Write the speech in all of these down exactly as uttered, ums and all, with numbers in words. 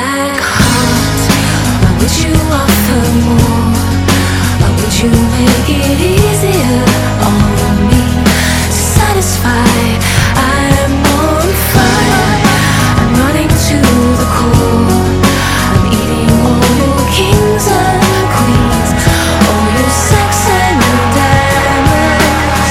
black heart, why would you offer more? Why would you make it easier on me to satisfy? I'm on fire, I'm running to the core. I'm eating all your kings and queens, all your sex and your diamonds.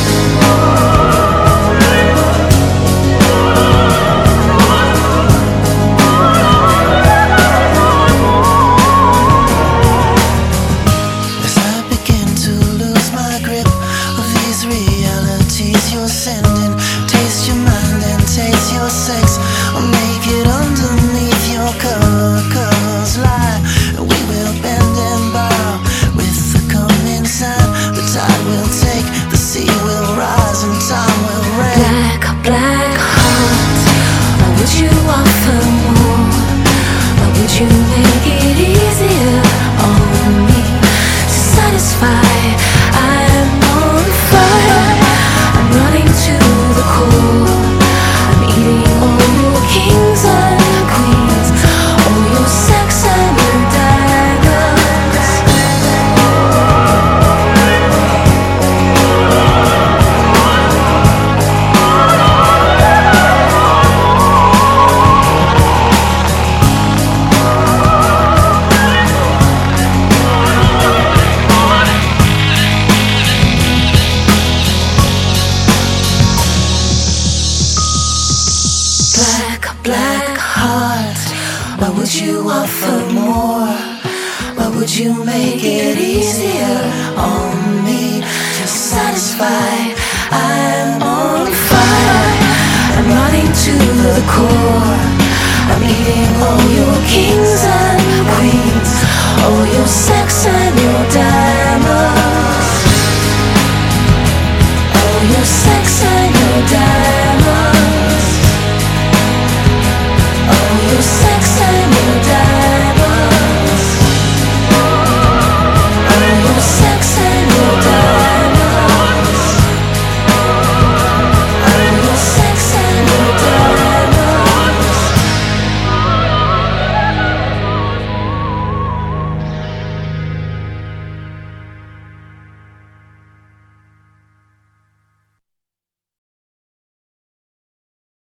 As I begin to lose my grip of these realities you're sending, taste your mind and taste your sex, or make it underneath your cover. Cause lie, and we will bend and borrow with the coming sun. The tide will take, the sea will rise, and time will rain. Black, black heart, why would you offer more? Why would you make it easier on me to satisfy? I'm on fire, I'm running to the core. I'm eating all your kings and queens, all your sex and your diamonds. Black, black heart, why would you offer more? Why would you make it easier on me to satisfy? I'm on fire, I'm running to the core. I'm eating all